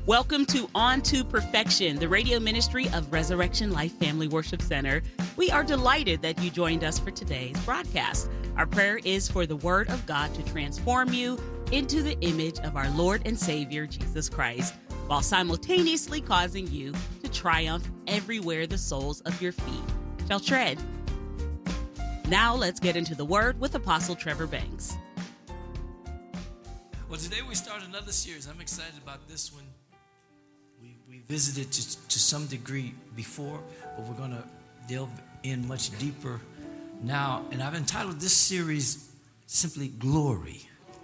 Welcome to On to Perfection, the radio ministry of Resurrection Life Family Worship Center. We are delighted that you joined us for today's broadcast. Our prayer is for the Word of God to transform you into the image of our Lord and Savior, Jesus Christ, while simultaneously causing you to triumph everywhere the soles of your feet shall tread. Now let's get into the Word with Apostle Trevor Banks. Well, today we start another series. I'm excited about this one. We visited to some degree before, but we're going to delve in much deeper now. And I've entitled this series simply Glory.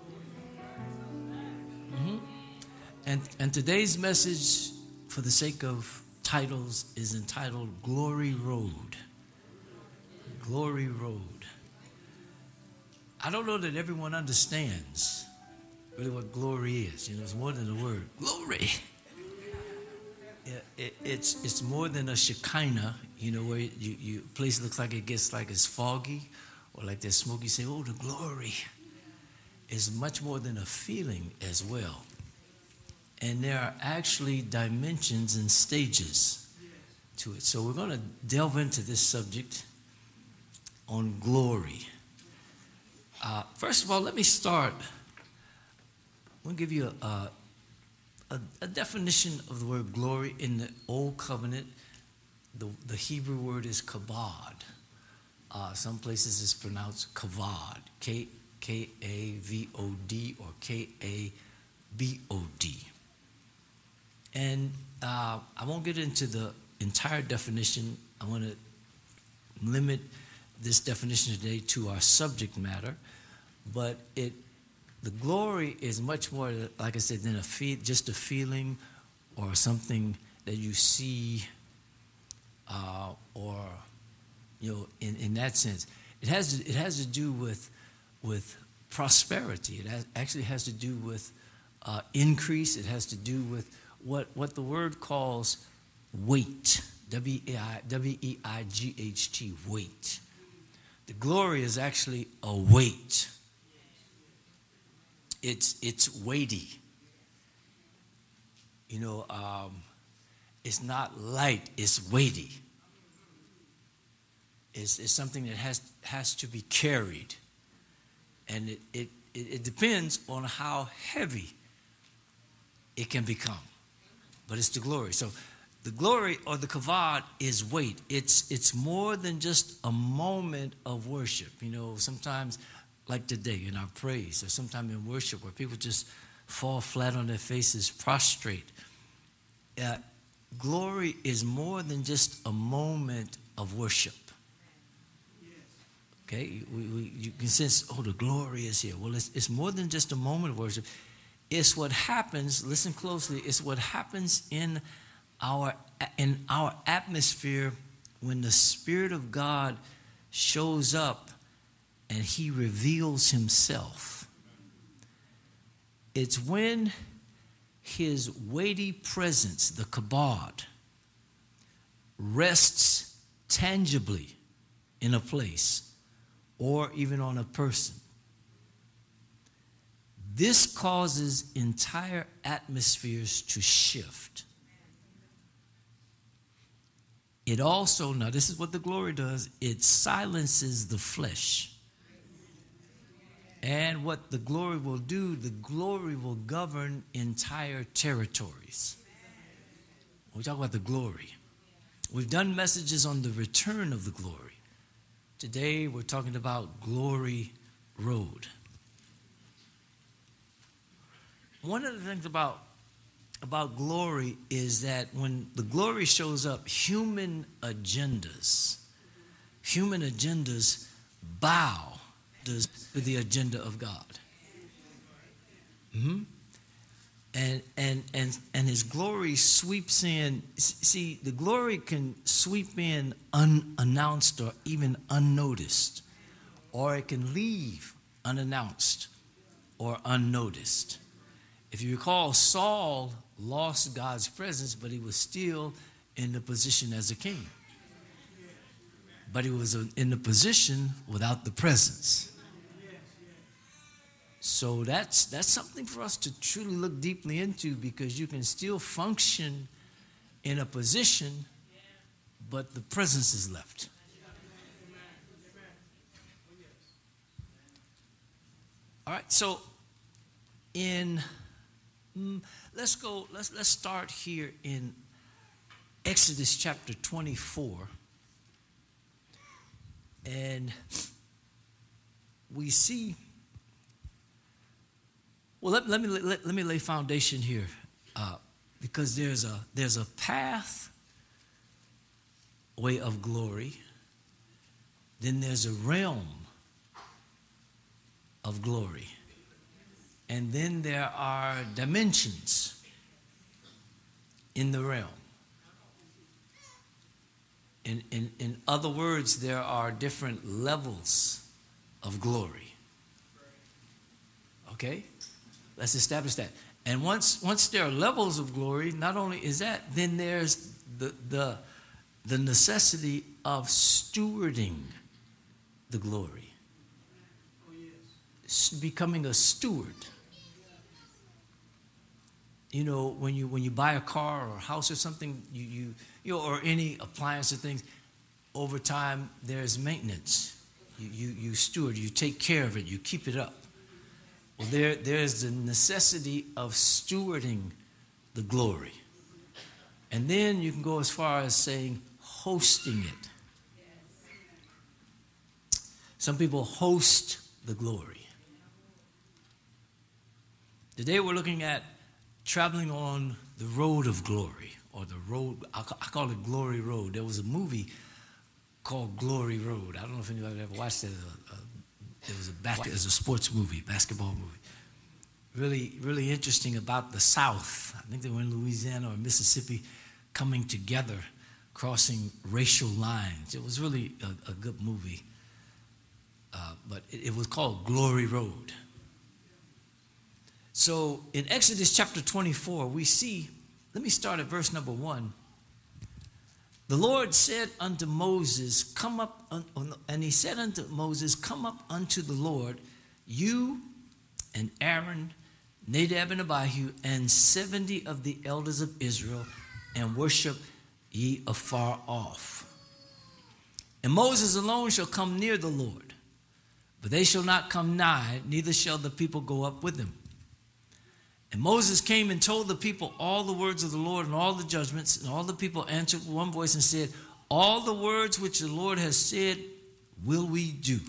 And today's message, for the sake of titles, is entitled Glory Road. Glory Road. I don't know that everyone understands really what glory is. You know, it's more than a word. Glory. It's more than a Shekinah, you know, where you place looks like it gets like it's foggy or like there's smoke. You say, oh, the glory is much more than a feeling as well. And there are actually dimensions and stages to it. So we're going to delve into this subject on glory. First of all, let me start. I'm going to give you a definition of the word glory. In the Old Covenant, the Hebrew word is kabod. Some places it's pronounced kavod, K-A-V-O-D or K-A-B-O-D. And I won't get into the entire definition. I want to limit this definition today to our subject matter. But the glory is much more, like I said, than just a feeling or something that you see, or you know, in that sense, it has to do with prosperity. It actually has to do with increase. It has to do with what the word calls weight, W-E-I-G-H-T, weight. The glory is actually a weight. It's weighty. You know, it's not light, it's weighty. It's something that has to be carried. And it depends on how heavy it can become. But it's the glory. So the glory or the kavod is weight. It's more than just a moment of worship. You know, sometimes like today in our praise, or sometime in worship where people just fall flat on their faces, prostrate. Glory is more than just a moment of worship. Okay, you can sense, oh, the glory is here. Well, it's more than just a moment of worship. It's what happens, listen closely, it's what happens in our atmosphere when the Spirit of God shows up and he reveals himself. It's when his weighty presence, the kabod, rests tangibly in a place or even on a person. This causes entire atmospheres to shift. It also, now this is what the glory does, it silences the flesh. And what the glory will do, the glory will govern entire territories. We talk about the glory. We've done messages on the return of the glory. Today we're talking about Glory Road. One of the things about glory is that when the glory shows up, human agendas bow to the agenda of God. Mm-hmm. And his glory sweeps in. See, the glory can sweep in unannounced or even unnoticed, or it can leave unannounced or unnoticed. If you recall, Saul lost God's presence, but he was still in the position as a king. But he was in the position without the presence. So that's something for us to truly look deeply into, because you can still function in a position, but the presence is left. All right, so let's start here in Exodus chapter 24. And we see, well, let me lay foundation here, because there's a path way of glory, then there's a realm of glory, and then there are dimensions in the realm. In other words, there are different levels of glory. Okay? Let's establish that. And once there are levels of glory, not only is that, then there's the necessity of stewarding the glory. Becoming a steward. You know, when you buy a car or a house or something, you or any appliance or things, over time there's maintenance. You steward, you take care of it, you keep it up. Well, there's the necessity of stewarding the glory. And then you can go as far as saying hosting it. Some people host the glory. Today we're looking at traveling on the road of glory, or the road, I call it Glory Road. There was a movie called Glory Road. I don't know if anybody ever watched it. It was a sports movie, basketball movie. Really, really interesting about the South. I think they were in Louisiana or Mississippi, coming together, crossing racial lines. It was really a good movie. But it was called Glory Road. So in Exodus chapter 24, we see, let me start at verse number 1. The Lord said unto Moses, come up, and he said unto Moses, come up unto the Lord, you and Aaron, Nadab and Abihu, and 70 of the elders of Israel, and worship ye afar off. And Moses alone shall come near the Lord, but they shall not come nigh, neither shall the people go up with him. And Moses came and told the people all the words of the Lord and all the judgments, and all the people answered with one voice and said, all the words which the Lord has said will we do.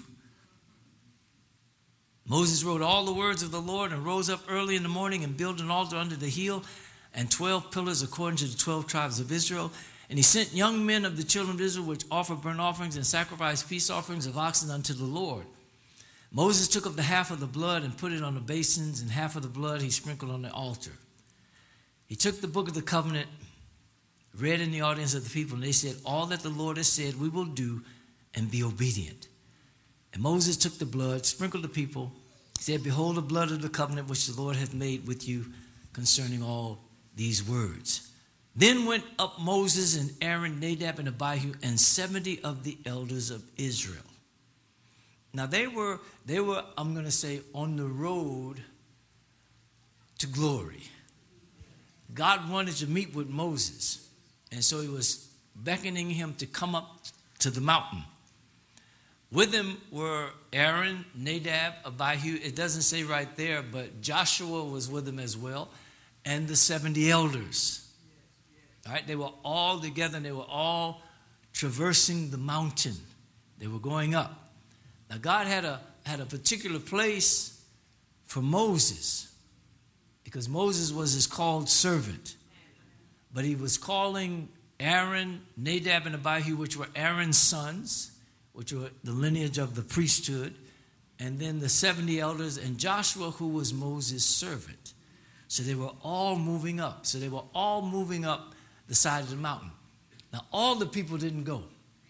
Moses wrote all the words of the Lord and rose up early in the morning and built an altar under the hill and 12 pillars according to the 12 tribes of Israel. And he sent young men of the children of Israel which offered burnt offerings and sacrificed peace offerings of oxen unto the Lord. Moses took of the half of the blood and put it on the basins, and half of the blood he sprinkled on the altar. He took the book of the covenant, read in the audience of the people, and they said, all that the Lord has said we will do, and be obedient. And Moses took the blood, sprinkled the people, said, behold the blood of the covenant which the Lord hath made with you concerning all these words. Then went up Moses and Aaron, Nadab and Abihu, and 70 of the elders of Israel. Now they were, I'm going to say, on the road to glory. God wanted to meet with Moses, and so he was beckoning him to come up to the mountain. With him were Aaron, Nadab, Abihu. It doesn't say right there, but Joshua was with him as well, and the 70 elders. All right, they were all together, and they were all traversing the mountain. They were going up. Now, God had a particular place for Moses, because Moses was his called servant. But he was calling Aaron, Nadab, and Abihu, which were Aaron's sons, which were the lineage of the priesthood, and then the 70 elders, and Joshua, who was Moses' servant. So they were all moving up. So they were all moving up the side of the mountain. Now, all the people didn't go.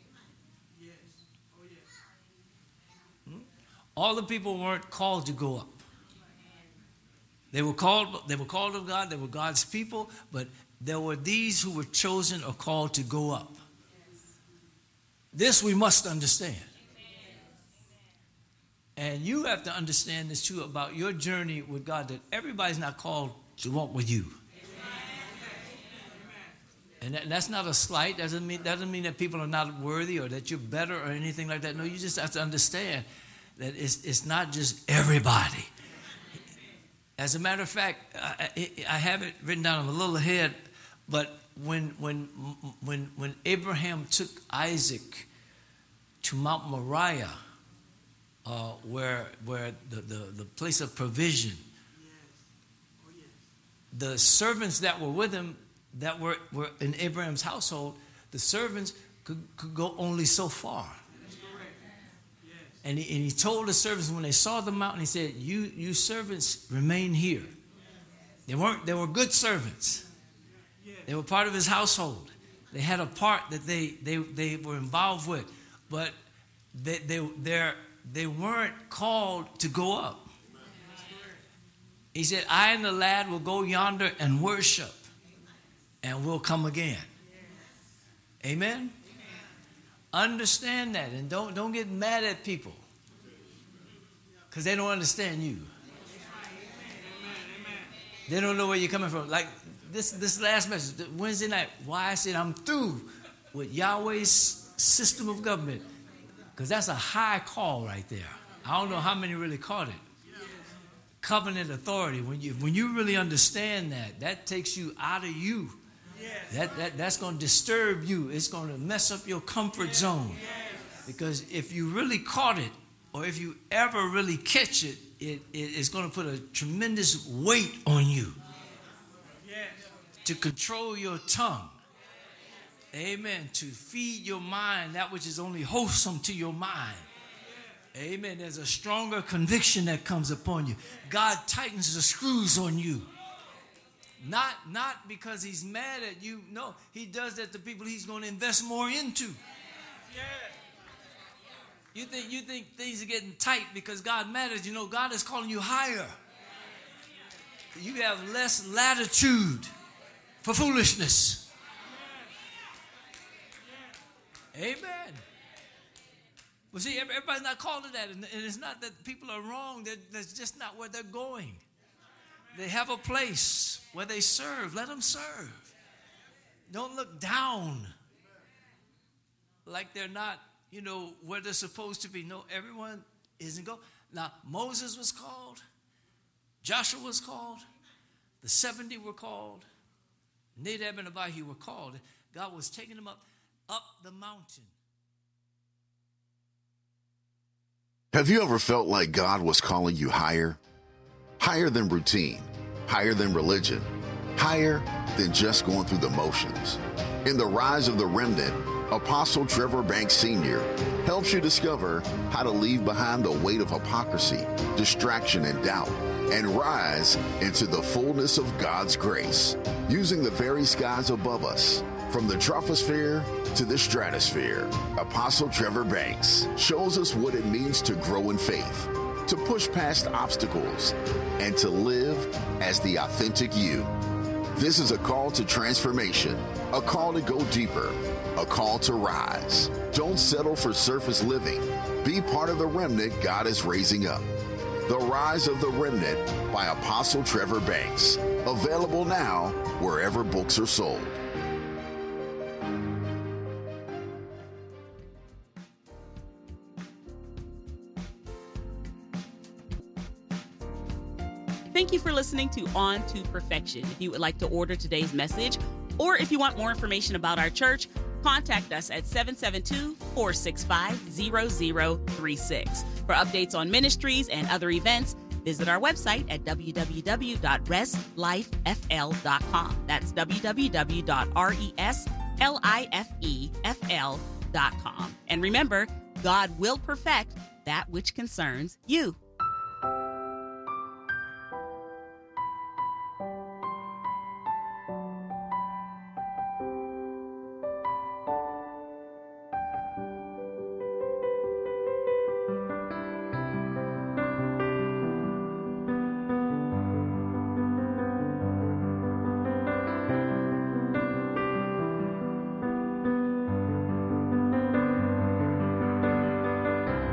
All the people weren't called to go up. They were called of God. They were God's people, but there were these who were chosen or called to go up. This we must understand. And you have to understand this too about your journey with God, that everybody's not called to walk with you. And that's not a slight. Doesn't mean that people are not worthy or that you're better or anything like that. No, you just have to understand that it's not just everybody. As a matter of fact, I have it written down. I'm a little ahead, but when Abraham took Isaac to Mount Moriah, where the place of provision, the servants that were with him, that were in Abraham's household, the servants could go only so far. And he told the servants when they saw the mountain, he said, "You servants remain here." They were good servants. They were part of his household. They had a part that they were involved with, but they weren't called to go up. He said, "I and the lad will go yonder and worship, and we'll come again." Amen? Understand that, and don't get mad at people because they don't understand you. They don't know where you're coming from. Like this last message, Wednesday night, why I said I'm through with Yahweh's system of government, because that's a high call right there. I don't know how many really caught it. Covenant authority. When you really understand that takes you out of you. That's going to disturb you. It's going to mess up your comfort zone. Because if you really caught it, or if you ever really catch it, it's going to put a tremendous weight on you to control your tongue. Amen. To feed your mind that which is only wholesome to your mind. Amen. There's a stronger conviction that comes upon you. God tightens the screws on you. Not because he's mad at you. No, he does that to people he's going to invest more into. You think things are getting tight because God matters. You know, God is calling you higher. You have less latitude for foolishness. Amen. Well, see, everybody's not called to that. And it's not that people are wrong. That's just not where they're going. They have a place where they serve. Let them serve. Don't look down like they're not, where they're supposed to be. No, everyone isn't go. Now, Moses was called. Joshua was called. The 70 were called. Nadab and Abihu were called. God was taking them up the mountain. Have you ever felt like God was calling you higher? Higher than routine, higher than religion, higher than just going through the motions. In The Rise of the Remnant, Apostle Trevor Banks Sr. helps you discover how to leave behind the weight of hypocrisy, distraction, and doubt, and rise into the fullness of God's grace, using the very skies above us. From the troposphere to the stratosphere, Apostle Trevor Banks shows us what it means to grow in faith, to push past obstacles, and to live as the authentic you. This is a call to transformation, a call to go deeper, a call to rise. Don't settle for surface living. Be part of the remnant God is raising up. The Rise of the Remnant by Apostle Trevor Banks. Available now wherever books are sold. Thank you for listening to On to Perfection. If you would like to order today's message, or if you want more information about our church, contact us at 772-465-0036. For updates on ministries and other events, visit our website at www.reslifefl.com. That's www.reslifefel.com. And remember, God will perfect that which concerns you.